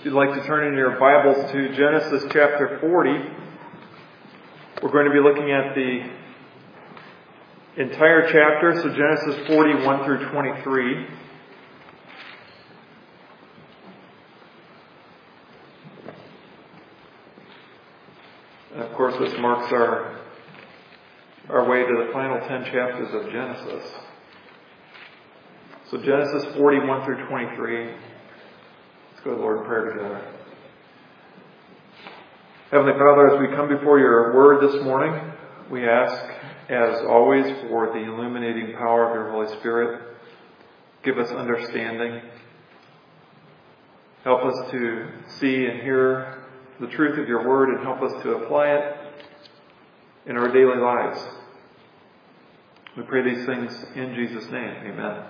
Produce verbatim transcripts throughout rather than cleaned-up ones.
If you'd like to turn in your Bibles to Genesis chapter forty, we're going to be looking at the entire chapter, so Genesis forty, one through twenty-three. And of course, this marks our, our way to the final ten chapters of Genesis. So Genesis forty, one through twenty-three. Let's go to the Lord in prayer together. Heavenly Father, as we come before your word this morning, we ask, as always, for the illuminating power of your Holy Spirit. Give us understanding. Help us to see and hear the truth of your word and help us to apply it in our daily lives. We pray these things in Jesus' name. Amen.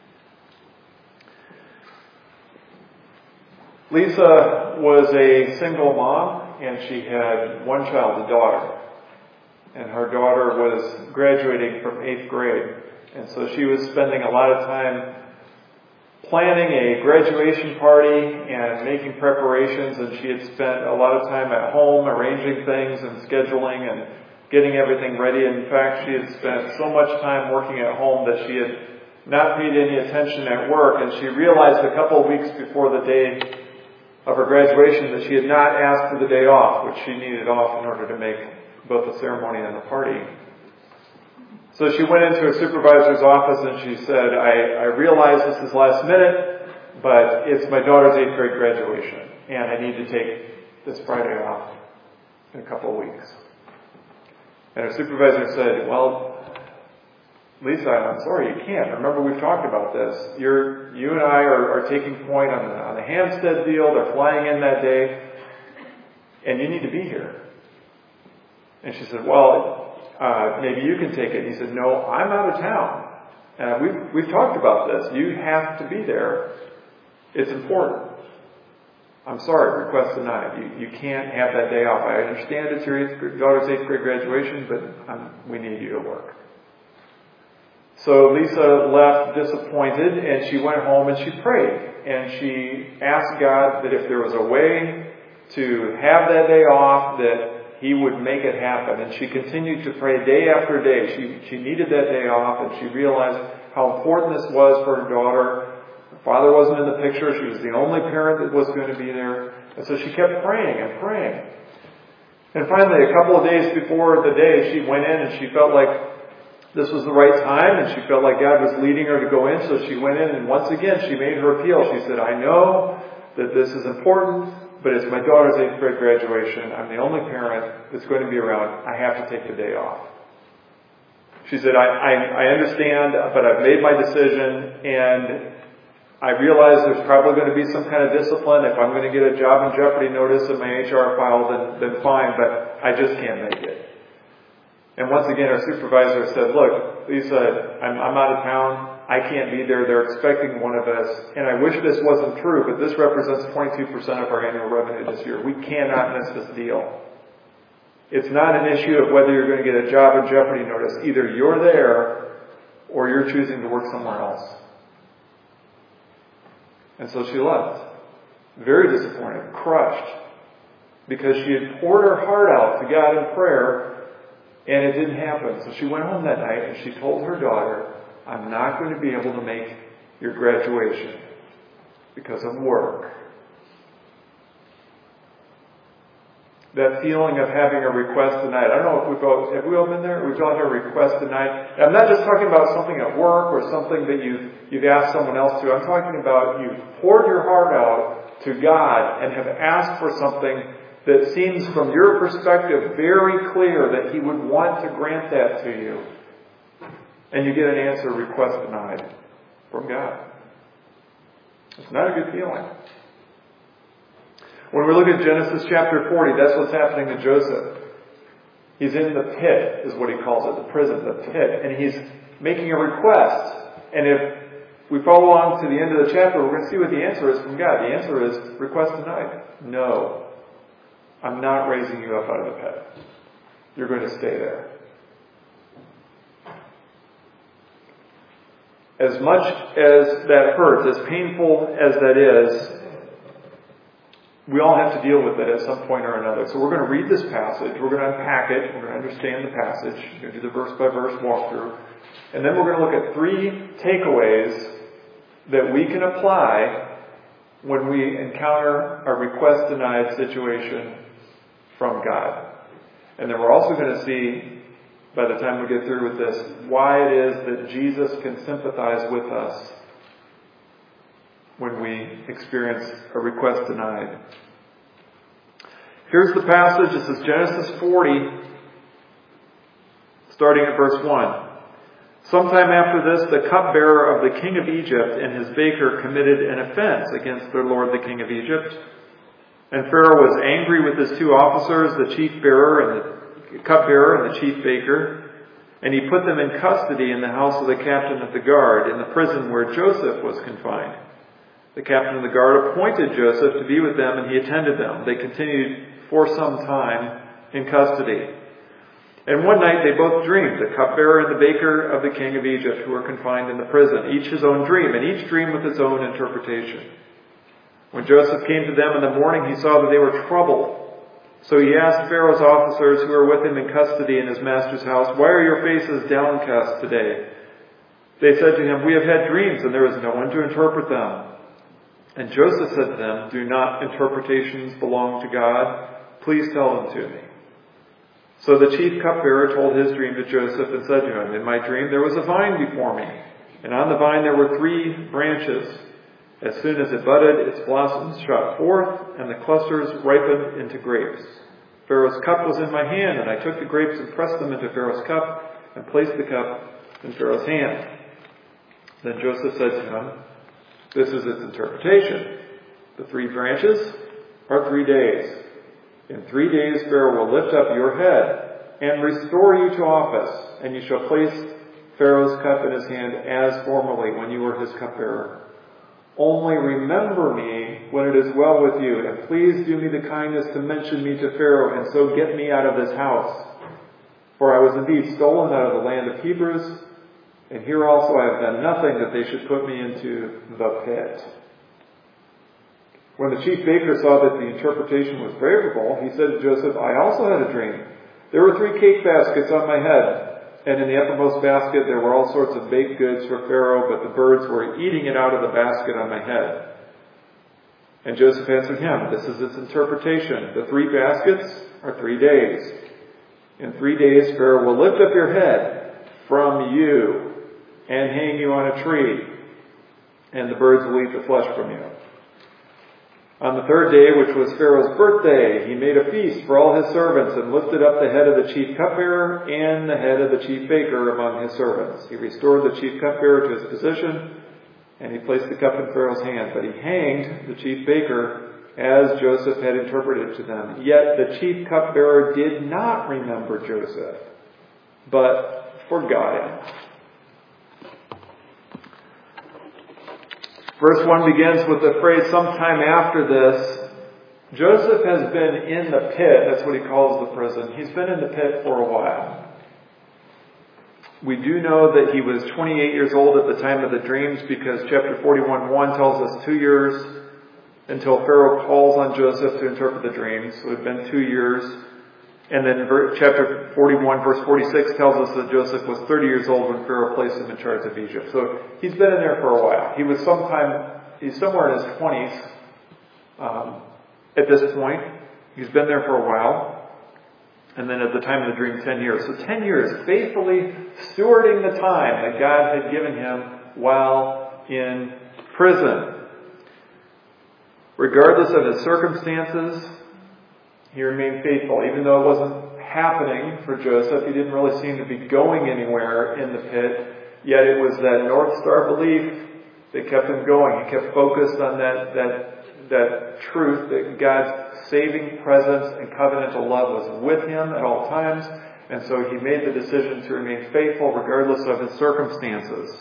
Lisa was a single mom, and she had one child, a daughter. And her daughter was graduating from eighth grade. And so she was spending a lot of time planning a graduation party and making preparations, and she had spent a lot of time at home arranging things and scheduling and getting everything ready. In fact, she had spent so much time working at home that she had not paid any attention at work, and she realized a couple of weeks before the day of her graduation that she had not asked for the day off, which she needed off in order to make both the ceremony and the party. So she went into her supervisor's office and she said, I, I realize this is last minute, but it's my daughter's eighth grade graduation, and I need to take this Friday off in a couple of weeks. And her supervisor said, well, Lisa, I'm sorry, you can't. Remember, we've talked about this. You're, you and I are, are taking point on the, on the Hampstead deal. They're flying in that day, and you need to be here. And she said, well, uh, maybe you can take it. He said, no, I'm out of town. Uh, we've, we've talked about this. You have to be there. It's important. I'm sorry, request denied. You, you can't have that day off. I understand it's your eighth, daughter's eighth grade graduation, but um, we need you to work. So Lisa left disappointed, and she went home and she prayed. And she asked God that if there was a way to have that day off, that He would make it happen. And she continued to pray day after day. She, she needed that day off, and she realized how important this was for her daughter. Her father wasn't in the picture. She was the only parent that was going to be there. And so she kept praying and praying. And finally, a couple of days before the day, she went in and she felt like this was the right time, and she felt like God was leading her to go in. So she went in, and once again, she made her appeal. She said, I know that this is important, but it's my daughter's eighth grade graduation. I'm the only parent that's going to be around. I have to take the day off. She said, I, I, I understand, but I've made my decision, and I realize there's probably going to be some kind of discipline. If I'm going to get a job in jeopardy notice in my H R file, then, then fine, but I just can't make it. And once again, our supervisor said, look, Lisa, I'm, I'm out of town. I can't be there. They're expecting one of us. And I wish this wasn't true, but this represents twenty-two percent of our annual revenue this year. We cannot miss this deal. It's not an issue of whether you're going to get a job in jeopardy notice. Either you're there or you're choosing to work somewhere else. And so she left. Very disappointed, crushed, because she had poured her heart out to God in prayer, and it didn't happen. So she went home that night and she told her daughter, I'm not going to be able to make your graduation because of work. That feeling of having a request denied. I don't know if we've all, have we all been there? We've all had a request denied. And I'm not just talking about something at work or something that you've, you've asked someone else to. I'm talking about you've poured your heart out to God and have asked for something that seems from your perspective very clear that He would want to grant that to you. And you get an answer, request denied, from God. It's not a good feeling. When we look at Genesis chapter forty, that's what's happening to Joseph. He's in the pit, is what he calls it, the prison, the pit. And he's making a request. And if we follow on to the end of the chapter, we're going to see what the answer is from God. The answer is, request denied. No. I'm not raising you up out of the pit. You're going to stay there. As much as that hurts, as painful as that is, we all have to deal with it at some point or another. So we're going to read this passage. We're going to unpack it. We're going to understand the passage. We're going to do the verse-by-verse walkthrough. And then we're going to look at three takeaways that we can apply when we encounter a request-denied situation from God. And then we're also going to see, by the time we get through with this, why it is that Jesus can sympathize with us when we experience a request denied. Here's the passage. This is Genesis forty, starting at verse one. Sometime after this, the cupbearer of the king of Egypt and his baker committed an offense against their lord the king of Egypt. And Pharaoh was angry with his two officers, the chief bearer and the cupbearer and the chief baker, and he put them in custody in the house of the captain of the guard, in the prison where Joseph was confined. The captain of the guard appointed Joseph to be with them, and he attended them. They continued for some time in custody. And one night they both dreamed, the cupbearer and the baker of the king of Egypt, who were confined in the prison, each his own dream, and each dream with its own interpretation. When Joseph came to them in the morning, he saw that they were troubled. So he asked Pharaoh's officers who were with him in custody in his master's house, "Why are your faces downcast today?" They said to him, "We have had dreams, and there is no one to interpret them." And Joseph said to them, "Do not interpretations belong to God? Please tell them to me." So the chief cupbearer told his dream to Joseph and said to him, "In my dream there was a vine before me, and on the vine there were three branches. As soon as it budded, its blossoms shot forth, and the clusters ripened into grapes. Pharaoh's cup was in my hand, and I took the grapes and pressed them into Pharaoh's cup, and placed the cup in Pharaoh's hand." Then Joseph said to him, "This is its interpretation. The three branches are three days. In three days Pharaoh will lift up your head and restore you to office, and you shall place Pharaoh's cup in his hand as formerly when you were his cupbearer. Only remember me when it is well with you, and please do me the kindness to mention me to Pharaoh, and so get me out of this house. For I was indeed stolen out of the land of Hebrews, and here also I have done nothing that they should put me into the pit." When the chief baker saw that the interpretation was favorable, he said to Joseph, "I also had a dream. There were three cake baskets on my head, and in the uppermost basket there were all sorts of baked goods for Pharaoh, but the birds were eating it out of the basket on my head." And Joseph answered him, "This is its interpretation. The three baskets are three days. In three days Pharaoh will lift up your head from you and hang you on a tree, and the birds will eat the flesh from you." On the third day, which was Pharaoh's birthday, he made a feast for all his servants and lifted up the head of the chief cupbearer and the head of the chief baker among his servants. He restored the chief cupbearer to his position, and he placed the cup in Pharaoh's hand. But he hanged the chief baker as Joseph had interpreted to them. Yet the chief cupbearer did not remember Joseph, but forgot him. Verse one begins with the phrase, "Sometime after this." Joseph has been in the pit. That's what he calls the prison. He's been in the pit for a while. We do know that he was twenty-eight years old at the time of the dreams, because chapter forty-one one tells us two years until Pharaoh calls on Joseph to interpret the dreams. So it had been two years. And then chapter forty-one, verse forty-six tells us that Joseph was thirty years old when Pharaoh placed him in charge of Egypt. So he's been in there for a while. He was sometime, he's somewhere in his twenties um, at this point. He's been there for a while. And then at the time of the dream, ten years. So ten years, faithfully stewarding the time that God had given him while in prison. Regardless of his circumstances, he remained faithful. Even though it wasn't happening for Joseph, he didn't really seem to be going anywhere in the pit, yet it was that North Star belief that kept him going. He kept focused on that, that, that truth that God's saving presence and covenantal love was with him at all times, and so he made the decision to remain faithful regardless of his circumstances.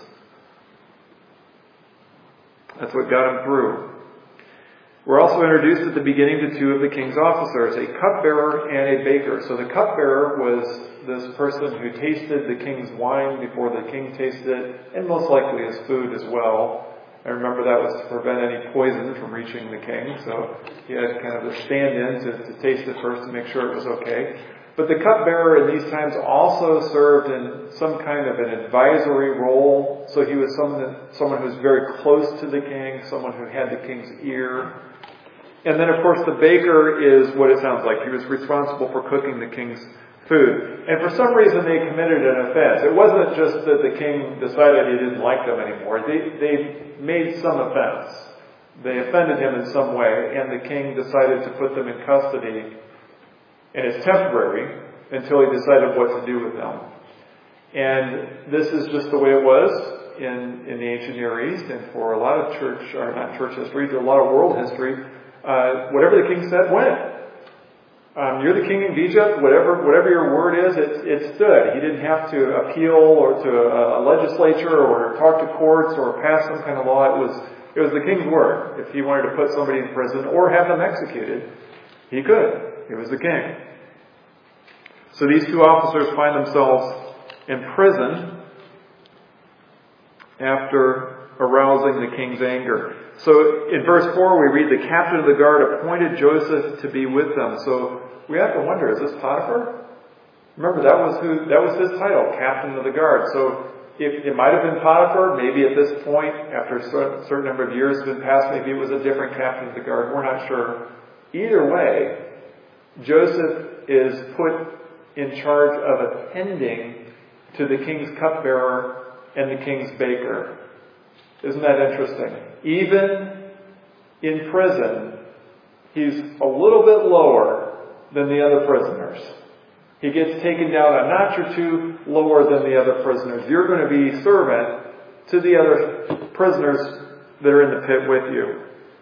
That's what got him through. We're also introduced at the beginning to two of the king's officers, a cupbearer and a baker. So the cupbearer was this person who tasted the king's wine before the king tasted it, and most likely his food as well. I remember that was to prevent any poison from reaching the king, so he had kind of a stand-in to, to taste it first to make sure it was okay. But the cupbearer in these times also served in some kind of an advisory role. So he was someone, someone who was very close to the king, someone who had the king's ear. And then, of course, the baker is what it sounds like. He was responsible for cooking the king's food. And for some reason, they committed an offense. It wasn't just that the king decided he didn't like them anymore. They, they made some offense. They offended him in some way, and the king decided to put them in custody. And it's temporary until he decided what to do with them. And this is just the way it was in, in the ancient Near East, and for a lot of church, or not church history, but a lot of world history, uh, whatever the king said went. Um, you're the king of Egypt, whatever whatever your word is, it, it stood. He didn't have to appeal or to a, a legislature or talk to courts or pass some kind of law. It was it was the king's word. If he wanted to put somebody in prison or have them executed, he could. He was the king. So these two officers find themselves in prison after arousing the king's anger. So in verse four we read, the captain of the guard appointed Joseph to be with them. So we have to wonder, is this Potiphar? Remember, that was who that was his title, captain of the guard. So if it might have been Potiphar, maybe at this point, after a certain number of years have been passed, maybe it was a different captain of the guard. We're not sure. Either way, Joseph is put in charge of attending to the king's cupbearer and the king's baker. Isn't that interesting? Even in prison, he's a little bit lower than the other prisoners. He gets taken down a notch or two lower than the other prisoners. You're going to be servant to the other prisoners that are in the pit with you.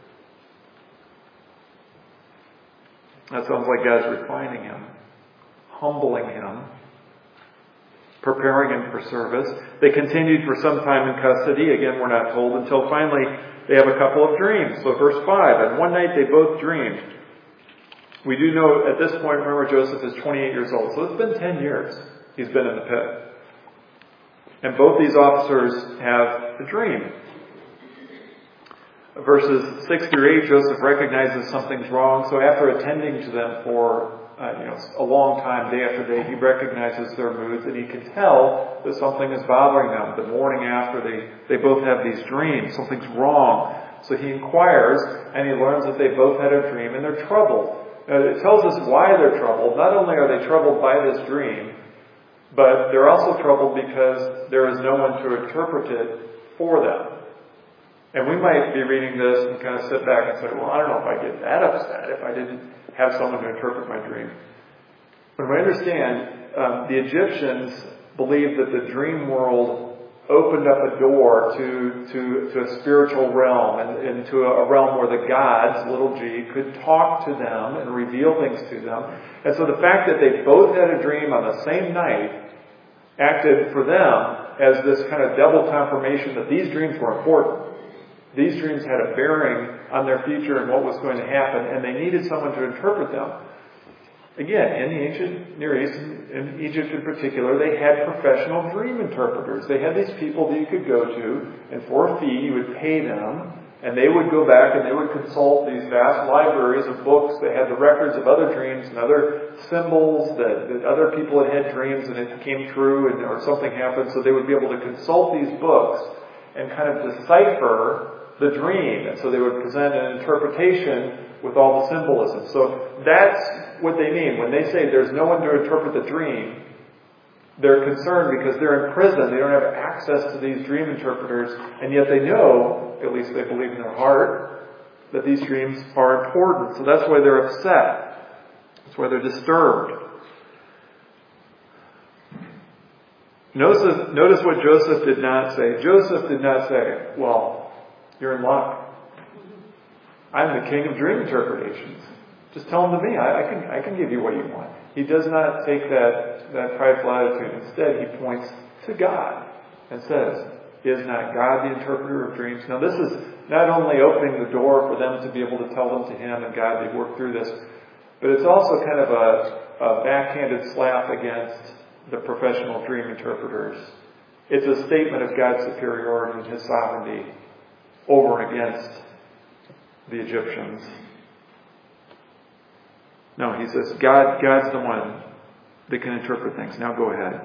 That sounds like God's refining him, humbling him, preparing him for service. They continued for some time in custody. Again, we're not told, until finally they have a couple of dreams. So verse five, and one night they both dreamed. We do know at this point, remember, Joseph is twenty-eight years old. So it's been ten years he's been in the pit. And both these officers have a dream. Verses six through eight, Joseph recognizes something's wrong. So after attending to them for uh, you know a long time, day after day, he recognizes their moods, and he can tell that something is bothering them. The morning after, they, they both have these dreams. Something's wrong. So he inquires, and he learns that they both had a dream, and they're troubled. Now, it tells us why they're troubled. Not only are they troubled by this dream, but they're also troubled because there is no one to interpret it for them. And we might be reading this and kind of sit back and say, well, I don't know if I get that upset if I didn't have someone to interpret my dream. But we understand, um, the Egyptians believed that the dream world opened up a door to, to, to a spiritual realm and, and to a realm where the gods, little g, could talk to them and reveal things to them. And so the fact that they both had a dream on the same night acted for them as this kind of double confirmation that these dreams were important. These dreams had a bearing on their future and what was going to happen, and they needed someone to interpret them. Again, in the ancient Near East, in Egypt in particular, they had professional dream interpreters. They had these people that you could go to, and for a fee you would pay them, and they would go back and they would consult these vast libraries of books that had the records of other dreams and other symbols that, that other people had had dreams and it came true and or something happened. So they would be able to consult these books and kind of decipher the dream. And so they would present an interpretation with all the symbolism. So that's what they mean. When they say there's no one to interpret the dream, they're concerned because they're in prison. They don't have access to these dream interpreters. And yet they know, at least they believe in their heart, that these dreams are important. So that's why they're upset. That's why they're disturbed. Notice, notice what Joseph did not say. Joseph did not say, well, you're in luck. I'm the king of dream interpretations. Just tell them to me. I, I can I can give you what you want. He does not take that, that prideful attitude. Instead, he points to God and says, is not God the interpreter of dreams? Now, this is not only opening the door for them to be able to tell them to him and God, they work through this, but it's also kind of a, a backhanded slap against the professional dream interpreters. It's a statement of God's superiority and his sovereignty. over and against the Egyptians. No, he says, God, God's the one that can interpret things. Now go ahead.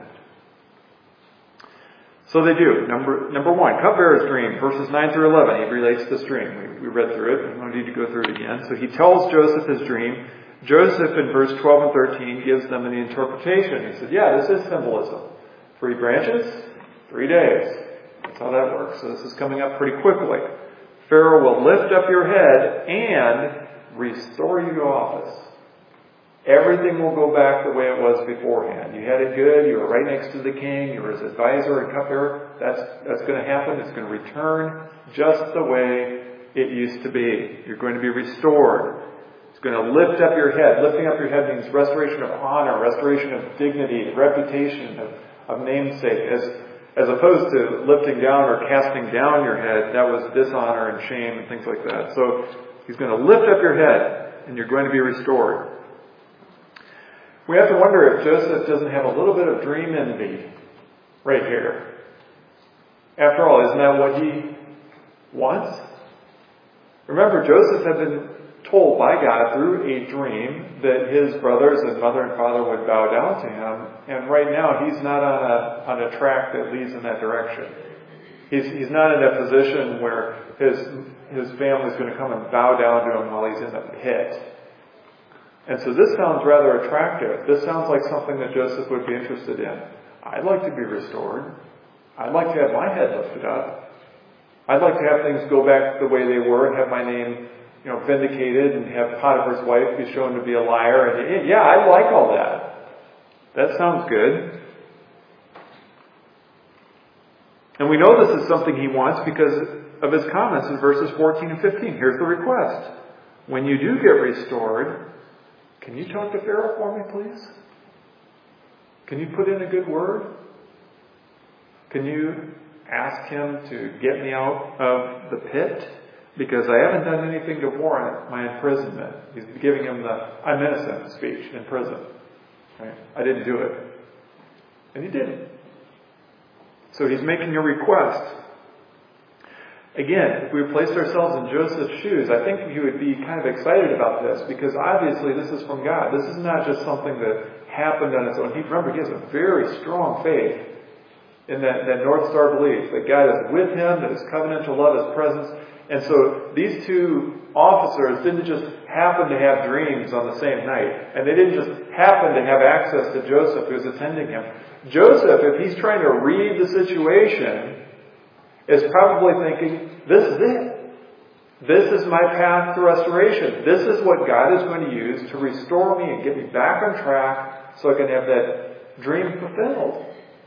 So they do. Number number one, cupbearer's dream, verses nine through eleven. He relates this dream. We, we read through it. We don't need to go through it again. So he tells Joseph his dream. Joseph, in verse twelve and thirteen, gives them an interpretation. He said, yeah, this is symbolism. Three branches, three days. That's how that works. So this is coming up pretty quickly. Pharaoh will lift up your head and restore you to office. Everything will go back the way it was beforehand. You had it good. You were right next to the king. You were his advisor and cupbearer. That's, that's going to happen. It's going to return just the way it used to be. You're going to be restored. It's going to lift up your head. Lifting up your head means restoration of honor, restoration of dignity, reputation, of, of namesake. As, as opposed to lifting down or casting down your head, that was dishonor and shame and things like that. So he's going to lift up your head and you're going to be restored. We have to wonder if Joseph doesn't have a little bit of dream envy right here. After all, isn't that what he wants? Remember, Joseph had been told by God through a dream that his brothers and mother and father would bow down to him. And right now, he's not on a, on a track that leads in that direction. He's, he's not in a position where his, his family's going to come and bow down to him while he's in the pit. And so this sounds rather attractive. This sounds like something that Joseph would be interested in. I'd like to be restored. I'd like to have my head lifted up. I'd like to have things go back the way they were and have my name, you know, vindicated and have Potiphar's wife be shown to be a liar. And yeah, I like all that. That sounds good. And we know this is something he wants because of his comments in verses fourteen and fifteen. Here's the request. When you do get restored, can you talk to Pharaoh for me, please? Can you put in a good word? Can you ask him to get me out of the pit? Because I haven't done anything to warrant my imprisonment. He's giving him the I'm innocent speech in prison. Right? I didn't do it. And he didn't. So he's making a request. Again, if we placed ourselves in Joseph's shoes, I think he would be kind of excited about this because obviously this is from God. This is not just something that happened on its own. He, remember, he has a very strong faith in that, that North Star belief that God is with him, that his covenantal love is presence. And so these two officers didn't just happen to have dreams on the same night. And they didn't just happen to have access to Joseph who's attending him. Joseph, if he's trying to read the situation, is probably thinking, this is it. This is my path to restoration. This is what God is going to use to restore me and get me back on track so I can have that dream fulfilled.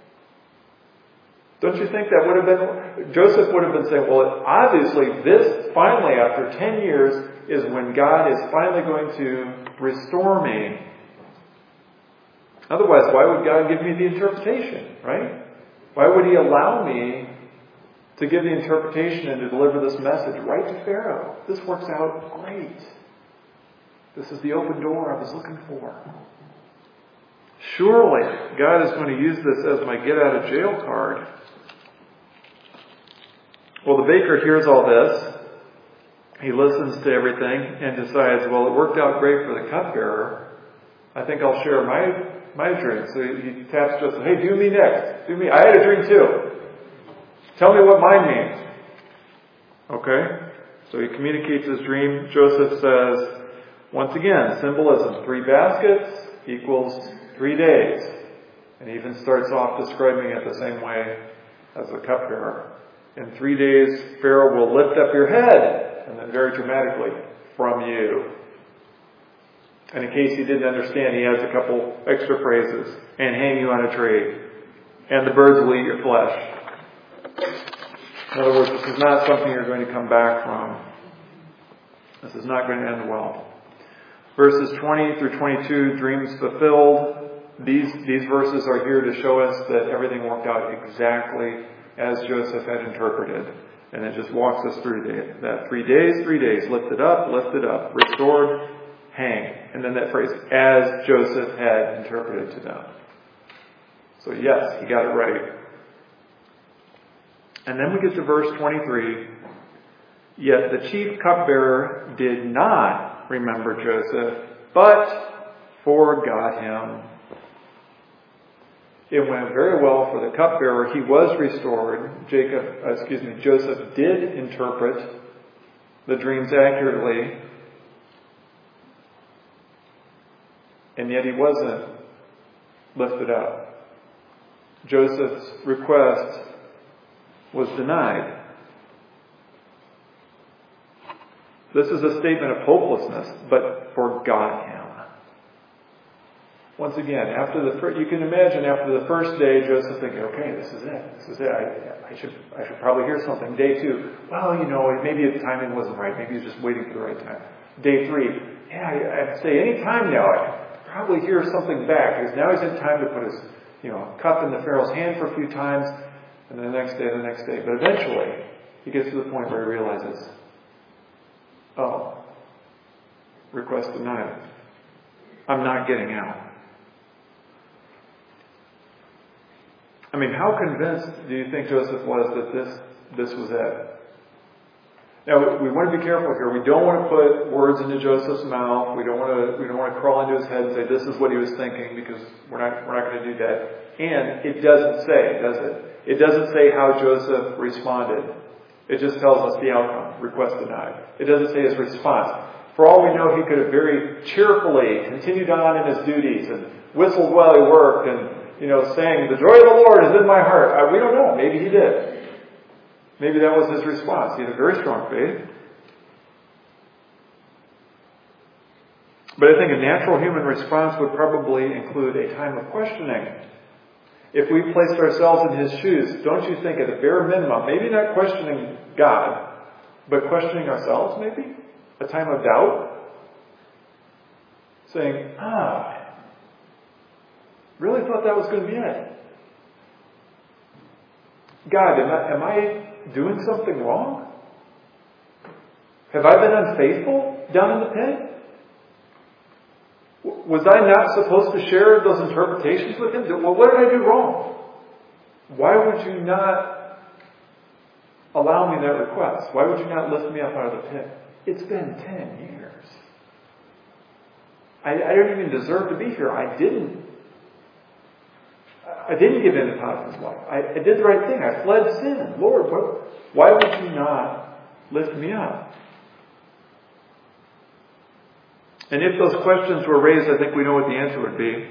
Don't you think that would have been, Joseph would have been saying, well, obviously this finally, after ten years, is when God is finally going to restore me. Otherwise, why would God give me the interpretation, right? Why would he allow me to give the interpretation and to deliver this message right to Pharaoh? This works out great. This is the open door I was looking for. Surely God is going to use this as my get out of jail card. Well, the baker hears all this. He listens to everything and decides, well, it worked out great for the cupbearer. I think I'll share my my dream. So he taps Joseph, hey, do me next. Do me. I had a dream too. Tell me what mine means. Okay? So he communicates his dream. Joseph says, once again, symbolism. Three baskets equals three days. And he even starts off describing it the same way as the cupbearer. In three days, Pharaoh will lift up your head. And then very dramatically, from you. And in case you didn't understand, he adds a couple extra phrases. And hang you on a tree. And the birds will eat your flesh. In other words, this is not something you're going to come back from. This is not going to end well. Verses twenty through twenty-two, dreams fulfilled. These, these verses are here to show us that everything worked out exactly as Joseph had interpreted. And it just walks us through that three days, three days, lifted up, lifted up, restored, hang. And then that phrase, as Joseph had interpreted to them. So yes, he got it right. And then we get to verse twenty-three. Yet the chief cupbearer did not remember Joseph, but forgot him. It went very well for the cupbearer. He was restored. Jacob, uh, excuse me, Joseph did interpret the dreams accurately, and yet he wasn't lifted up. Joseph's request was denied. This is a statement of hopelessness, but forgot him. Once again, after the first, you can imagine after the first day, Joseph thinking, okay, this is it. This is it. I, I should I should probably hear something. Day two, well, you know, maybe the timing wasn't right. Maybe he's just waiting for the right time. Day three, yeah, I, I'd say any time now, I could probably hear something back, because now he's in time to put his, you know, cup in the Pharaoh's hand for a few times, and then the next day, the next day. But eventually, he gets to the point where he realizes, oh, request denied. I'm not getting out. I mean, how convinced do you think Joseph was that this this was it? Now, we want to be careful here. We don't want to put words into Joseph's mouth. We don't want to we don't want to crawl into his head and say this is what he was thinking, because we're not we're not going to do that. And it doesn't say, does it? It doesn't say how Joseph responded. It just tells us the outcome: request denied. It doesn't say his response. For all we know, he could have very cheerfully continued on in his duties and whistled while he worked and, you know, saying, the joy of the Lord is in my heart. I, we don't know. Maybe he did. Maybe that was his response. He had a very strong faith. But I think a natural human response would probably include a time of questioning. If we placed ourselves in his shoes, don't you think at a bare minimum, maybe not questioning God, but questioning ourselves maybe? A time of doubt? Saying, ah, really thought that was going to be it. God, am I, am I doing something wrong? Have I been unfaithful down in the pit? Was I not supposed to share those interpretations with him? Well, what did I do wrong? Why would you not allow me that request? Why would you not lift me up out of the pit? It's been ten years. I, I don't even deserve to be here. I didn't. I didn't give in to Potiphar's wife. I, I did the right thing. I fled sin. Lord, what, why would you not lift me up? And if those questions were raised, I think we know what the answer would be.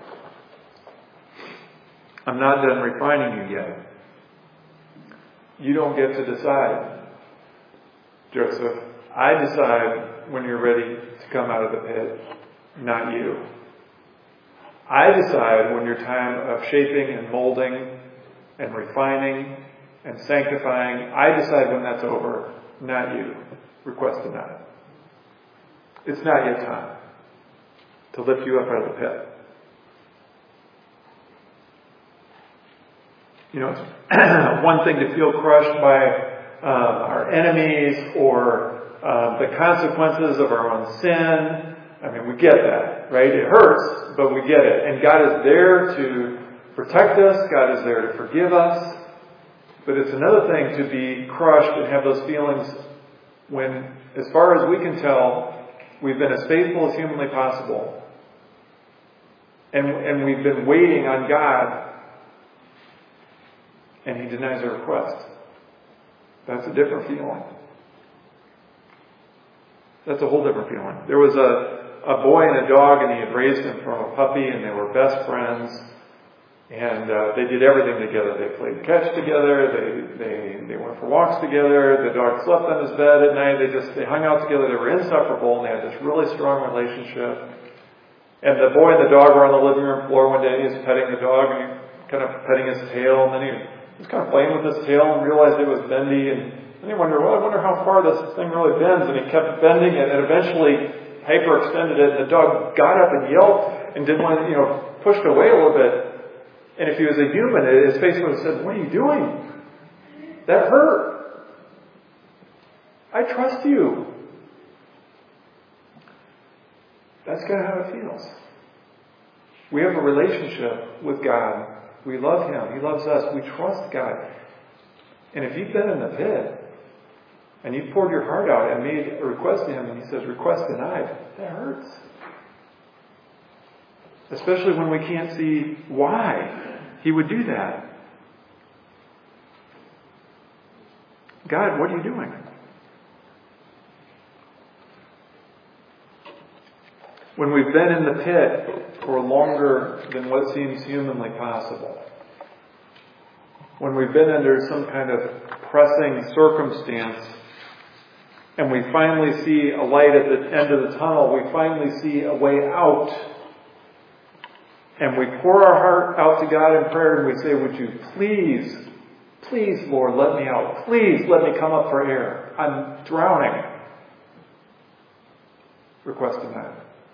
I'm not done refining you yet. You don't get to decide, Joseph. I decide when you're ready to come out of the pit, not you. I decide when your time of shaping and molding and refining and sanctifying, I decide when that's over, not you. Request denied. It's not yet time to lift you up out of the pit. You know, it's one thing to feel crushed by um, our enemies or uh, the consequences of our own sin. I mean, we get that, right? It hurts, but we get it. And God is there to protect us. God is there to forgive us. But it's another thing to be crushed and have those feelings when, as far as we can tell, we've been as faithful as humanly possible. And, and we've been waiting on God, and He denies our request. That's a different feeling. That's a whole different feeling. There was a a boy and a dog, and he had raised him from a puppy, and they were best friends. And uh, they did everything together. They played catch together. They they they went for walks together. The dog slept on his bed at night. They just they hung out together. They were inseparable, and they had this really strong relationship. And the boy and the dog were on the living room floor one day. He was petting the dog, and he kind of petting his tail, and then he was kind of playing with his tail and realized it was bendy. And then he wondered, well, I wonder how far this thing really bends. And he kept bending it, and eventually hyperextended it, and the dog got up and yelped and didn't want to, you know, pushed away a little bit. And if he was a human, his face would have said, what are you doing? That hurt. I trust you. That's kind of how it feels. We have a relationship with God. We love Him. He loves us. We trust God. And if you've been in the pit, and you've poured your heart out and made a request to Him, and He says, request denied, that hurts. Especially when we can't see why He would do that. God, what are you doing? When we've been in the pit for longer than what seems humanly possible, when we've been under some kind of pressing circumstance, and we finally see a light at the end of the tunnel, we finally see a way out, and we pour our heart out to God in prayer, and we say, would you please, please, Lord, let me out. Please let me come up for air. I'm drowning. Request denied.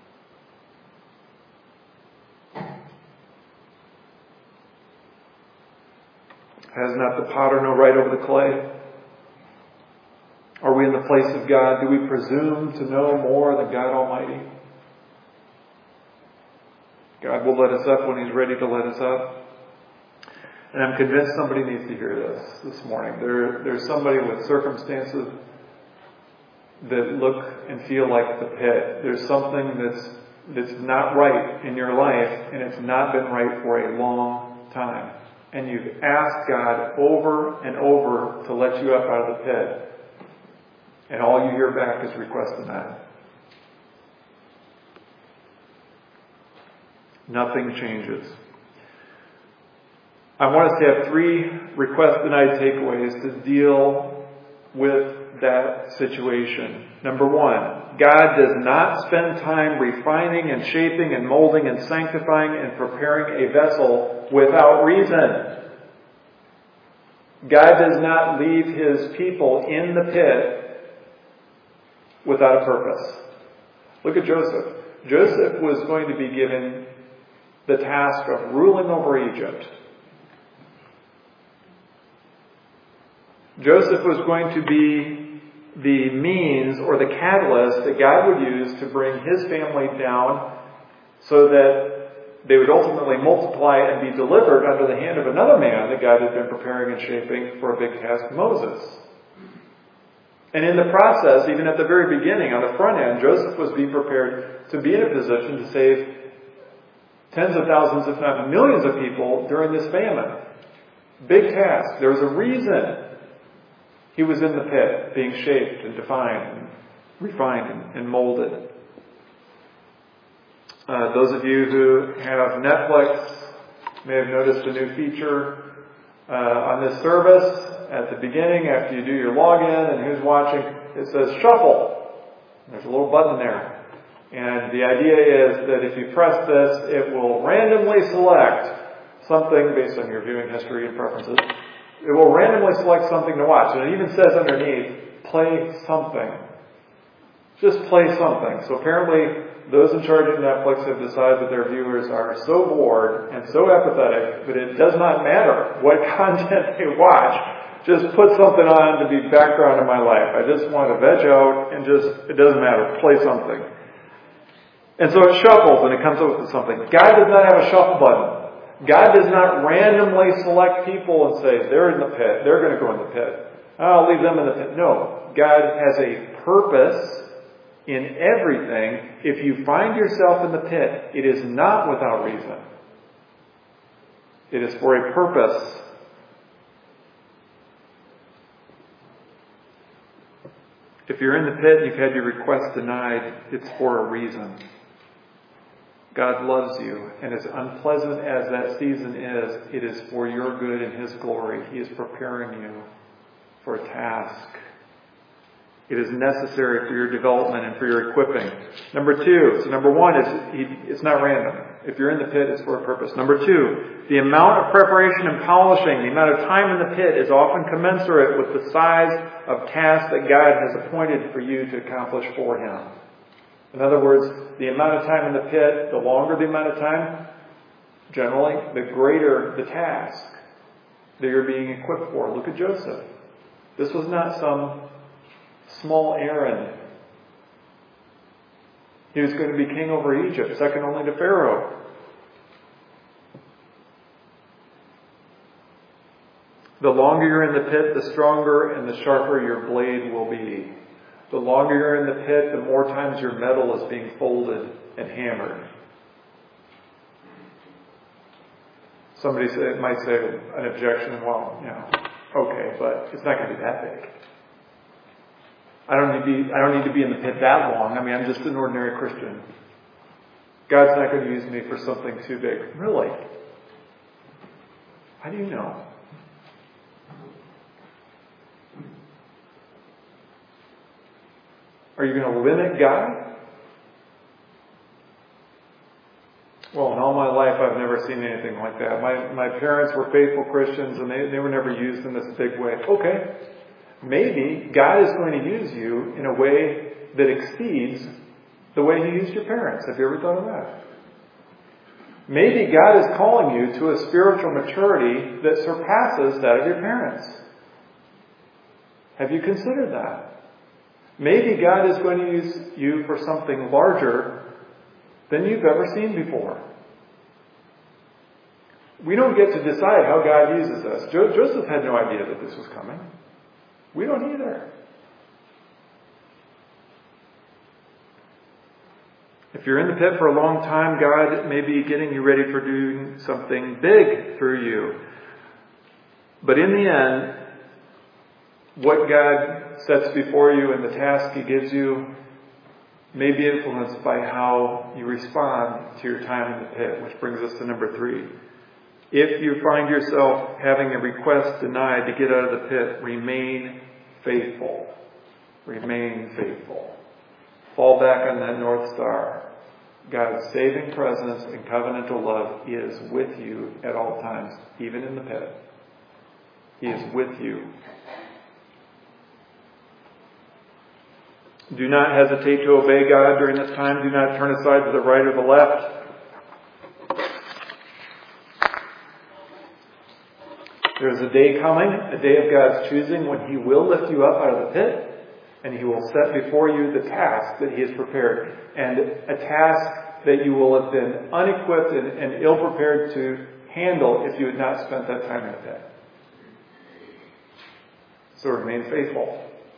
Has not the potter no right over the clay? Are we in the place of God? Do we presume to know more than God Almighty? God will let us up when He's ready to let us up. And I'm convinced somebody needs to hear this this morning. There, there's somebody with circumstances that look and feel like the pit. There's something that's that's not right in your life, and it's not been right for a long time. And you've asked God over and over to let you up out of the pit. And all you hear back is request denied. Nothing changes. I want us to have three request denied takeaways to deal with that situation. Number one, God does not spend time refining and shaping and molding and sanctifying and preparing a vessel without reason. God does not leave His people in the pit without a purpose. Look at Joseph. Joseph was going to be given the task of ruling over Egypt. Joseph was going to be the means or the catalyst that God would use to bring His family down so that they would ultimately multiply and be delivered under the hand of another man that God had been preparing and shaping for a big task, Moses. And in the process, even at the very beginning, on the front end, Joseph was being prepared to be in a position to save tens of thousands, if not millions of people during this famine. Big task. There was a reason he was in the pit, being shaped and defined and refined and, and molded. Uh, those of you who have Netflix may have noticed a new feature uh, on this service. At the beginning, after you do your login and who's watching, it says shuffle. There's a little button there. And the idea is that if you press this, it will randomly select something based on your viewing history and preferences. It will randomly select something to watch. And it even says underneath, play something. Just play something. So apparently, those in charge of Netflix have decided that their viewers are so bored and so apathetic that it does not matter what content they watch. Just put something on to be background in my life. I just want to veg out and just, it doesn't matter, play something. And so it shuffles and it comes up with something. God does not have a shuffle button. God does not randomly select people and say, they're in the pit, they're going to go in the pit. I'll leave them in the pit. No. God has a purpose in everything. If you find yourself in the pit, it is not without reason. It is for a purpose. If you're in the pit and you've had your request denied, it's for a reason. God loves you, and as unpleasant as that season is, it is for your good and His glory. He is preparing you for a task. It is necessary for your development and for your equipping. Number two, so number one is it's not random. If you're in the pit, it's for a purpose. Number two, the amount of preparation and polishing, the amount of time in the pit is often commensurate with the size of tasks that God has appointed for you to accomplish for Him. In other words, the amount of time in the pit, the longer the amount of time, generally, the greater the task that you're being equipped for. Look at Joseph. This was not some small errand. He was going to be king over Egypt, second only to Pharaoh. The longer you're in the pit, the stronger and the sharper your blade will be. The longer you're in the pit, the more times your metal is being folded and hammered. Somebody say, might say an objection, well, you know, okay, but it's not going to be that big. I don't need to be, I don't need to be in the pit that long. I mean, I'm just an ordinary Christian. God's not going to use me for something too big. Really? How do you know? Are you going to limit God? Well, in all my life, I've never seen anything like that. My my parents were faithful Christians, and they, they were never used in this big way. Okay, maybe God is going to use you in a way that exceeds the way He used your parents. Have you ever thought of that? Maybe God is calling you to a spiritual maturity that surpasses that of your parents. Have you considered that? Maybe God is going to use you for something larger than you've ever seen before. We don't get to decide how God uses us. Jo- Joseph had no idea that this was coming. We don't either. If you're in the pit for a long time, God may be getting you ready for doing something big through you. But in the end, what God sets before you and the task He gives you may be influenced by how you respond to your time in the pit, which brings us to number three. If you find yourself having a request denied to get out of the pit, remain faithful. Remain faithful. Fall back on that North Star. God's saving presence and covenantal love is with you at all times, even in the pit. He is with you. Do not hesitate to obey God during this time. Do not turn aside to the right or the left. There is a day coming, a day of God's choosing, when He will lift you up out of the pit, and He will set before you the task that He has prepared, and a task that you will have been unequipped and, and ill-prepared to handle if you had not spent that time in the pit. So remain faithful.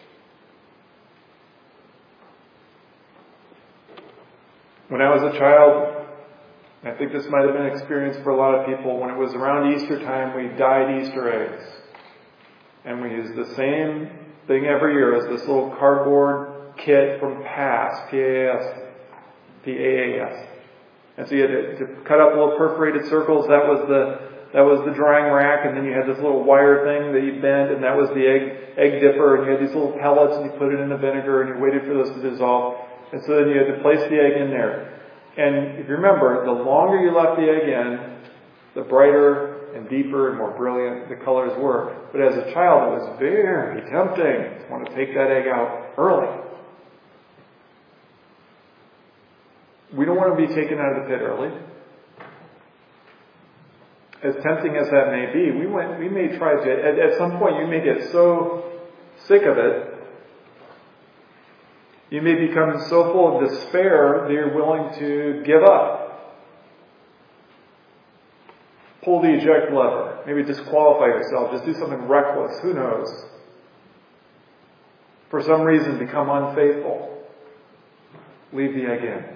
When I was a child, I think this might have been an experience for a lot of people, when it was around Easter time, we dyed Easter eggs. And we used the same thing every year as this little cardboard kit from P A S, P A S, P A A S. And so you had to, to cut up little perforated circles. That was the that was the drying rack, and then you had this little wire thing that you bent, and that was the egg egg dipper, and you had these little pellets, and you put it in the vinegar, and you waited for those to dissolve. And so then you had to place the egg in there. And if you remember, the longer you left the egg in, the brighter and deeper and more brilliant the colors were. But as a child, it was very tempting to want to take that egg out early. We don't want to be taken out of the pit early. As tempting as that may be, we went, we may try to, at, at some point you may get so sick of it, you may become so full of despair that you're willing to give up. Pull the eject lever. Maybe disqualify yourself. Just do something reckless. Who knows? For some reason, become unfaithful. Leave the egg in.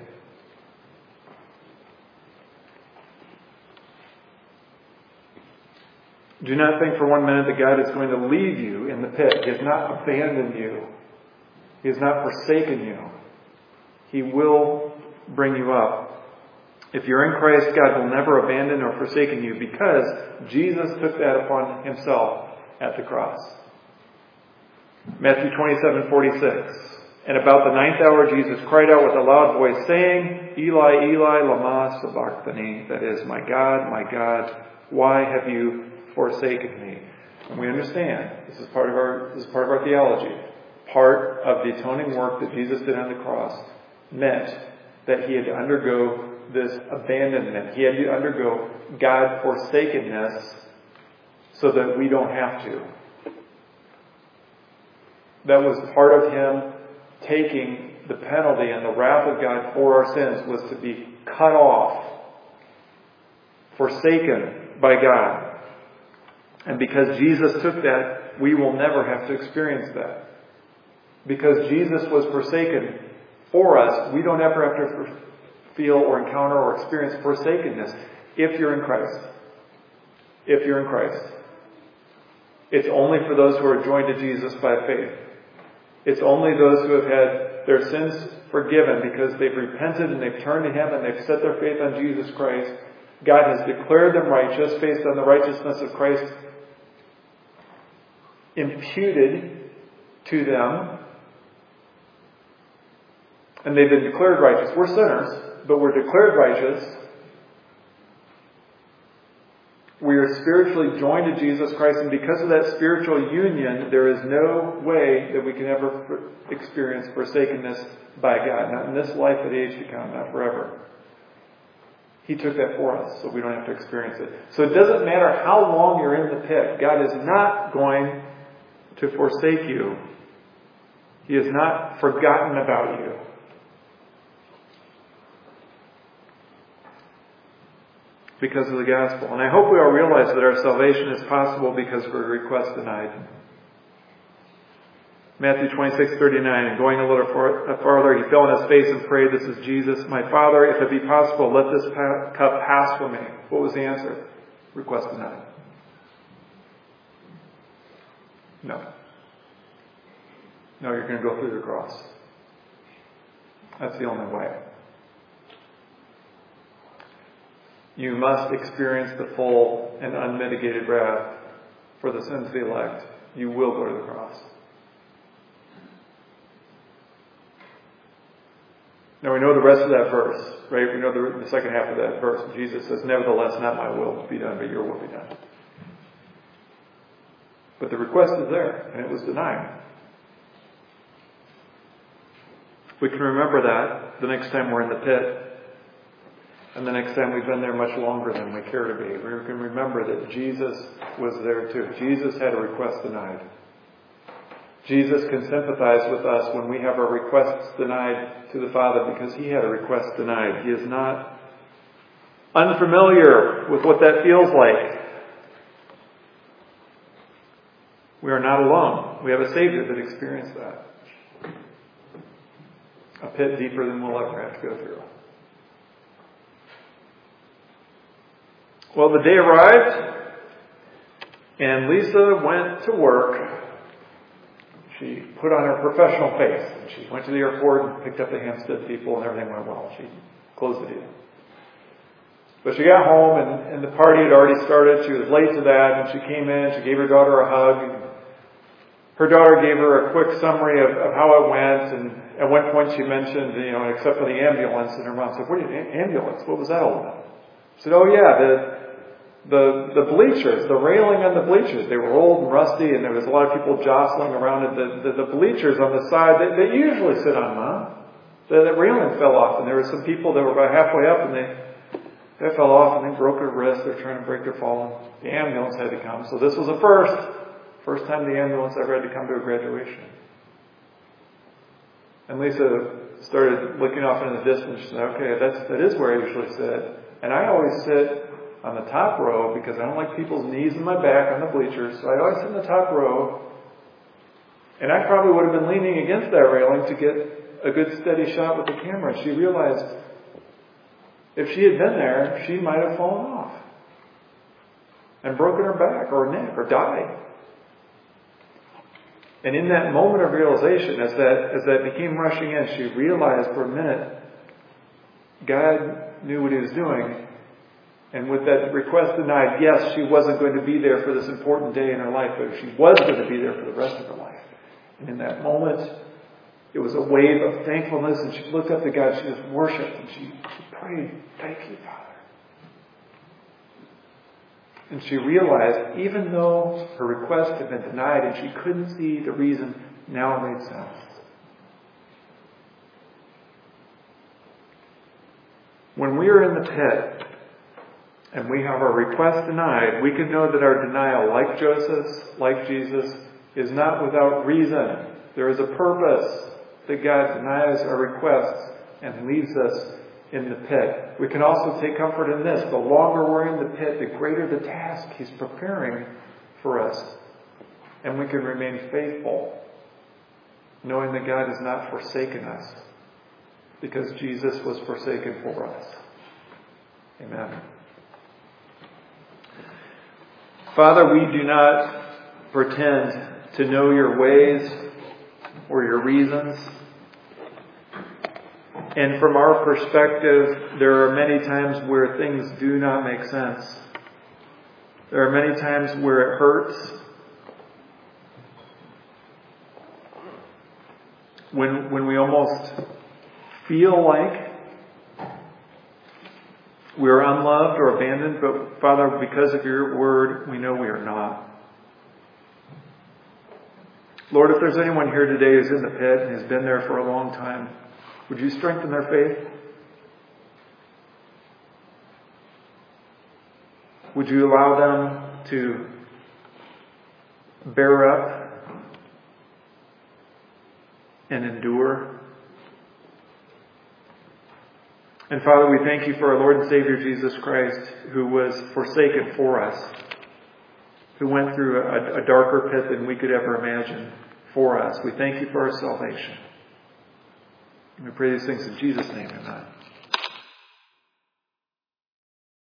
Do not think for one minute that God is going to leave you in the pit. He has not abandoned you. He has not forsaken you. He will bring you up. If you're in Christ, God will never abandon or forsaken you, because Jesus took that upon Himself at the cross. Matthew twenty-seven forty-six. And about the ninth hour, Jesus cried out with a loud voice, saying, Eli, Eli, lama sabachthani. That is, my God, my God, why have you forsaken me? And we understand. This is part of our, this is part of our theology. Part of the atoning work that Jesus did on the cross meant that He had to undergo this abandonment. He had to undergo God forsakenness so that we don't have to. That was part of Him taking the penalty and the wrath of God for our sins, was to be cut off, forsaken by God. And because Jesus took that, we will never have to experience that. Because Jesus was forsaken for us, we don't ever have to feel or encounter or experience forsakenness if you're in Christ. If you're in Christ. It's only for those who are joined to Jesus by faith. It's only those who have had their sins forgiven because they've repented and they've turned to Him and they've set their faith on Jesus Christ. God has declared them righteous based on the righteousness of Christ imputed to them. And they've been declared righteous. We're sinners, but we're declared righteous. We are spiritually joined to Jesus Christ, and because of that spiritual union, there is no way that we can ever experience forsakenness by God. Not in this life at age to come, not forever. He took that for us, so we don't have to experience it. So it doesn't matter how long you're in the pit. God is not going to forsake you. He has not forgotten about you. Because of the gospel. And I hope we all realize that our salvation is possible because of a request denied. Matthew twenty-six thirty-nine, and going a little farther, he fell on his face and prayed, "This is Jesus. My Father, if it be possible, let this cup pass from me." What was the answer? Request denied. No. No, you're going to go through the cross. That's the only way. You must experience the full and unmitigated wrath for the sins of the elect. You will go to the cross. Now we know the rest of that verse, right? We know the, the second half of that verse. Jesus says, "Nevertheless, not my will be done, but your will be done." But the request is there, and it was denied. We can remember that the next time we're in the pit. And the next time we've been there much longer than we care to be. We can remember that Jesus was there too. Jesus had a request denied. Jesus can sympathize with us when we have our requests denied to the Father because He had a request denied. He is not unfamiliar with what that feels like. We are not alone. We have a Savior that experienced that. A pit deeper than we'll ever have to go through. Well, the day arrived, and Lisa went to work. She put on her professional face, and she went to the airport and picked up the Hampstead people, and everything went well. She closed the deal. But she got home, and, and the party had already started. She was late to that, and she came in, she gave her daughter a hug. And her daughter gave her a quick summary of, of how it went, and at one point she mentioned, you know, except for the ambulance, and her mom said, "What are you, ambulance? What was that all about?" She said, "Oh yeah, the The the bleachers, the railing on the bleachers, they were old and rusty, and there was a lot of people jostling around it. The, the, the bleachers on the side that they usually sit on, Mom, the, the railing fell off, and there were some people that were about halfway up, and they they fell off, and they broke their wrist. They're trying to break their fall, and the ambulance had to come. So this was a first, first time the ambulance ever had to come to a graduation." And Lisa started looking off into the distance. She said, "Okay, that's that is where I usually sit, and I always sit on the top row because I don't like people's knees in my back on the bleachers. So I always sit in the top row. And I probably would have been leaning against that railing to get a good steady shot with the camera." She realized if she had been there, she might have fallen off and broken her back or neck or died. And in that moment of realization, as that as that became rushing in, she realized for a minute God knew what He was doing. And with that request denied, yes, she wasn't going to be there for this important day in her life, but she was going to be there for the rest of her life. And in that moment, it was a wave of thankfulness, and she looked up to God, she just worshipped, and she, she prayed, "Thank you, Father." And she realized, even though her request had been denied and she couldn't see the reason, now it made sense. When we are in the pit, and we have our request denied, we can know that our denial, like Joseph's, like Jesus, is not without reason. There is a purpose that God denies our requests and leaves us in the pit. We can also take comfort in this. The longer we're in the pit, the greater the task He's preparing for us. And we can remain faithful, knowing that God has not forsaken us, because Jesus was forsaken for us. Amen. Father, we do not pretend to know your ways or your reasons. And from our perspective, there are many times where things do not make sense. There are many times where it hurts. When, when we almost feel like we are unloved or abandoned, but Father, because of your word, we know we are not. Lord, if there's anyone here today who's in the pit and has been there for a long time, would you strengthen their faith? Would you allow them to bear up and endure? And Father, we thank you for our Lord and Savior Jesus Christ, who was forsaken for us, who went through a, a darker pit than we could ever imagine for us. We thank you for our salvation. And we pray these things in Jesus' name. Amen.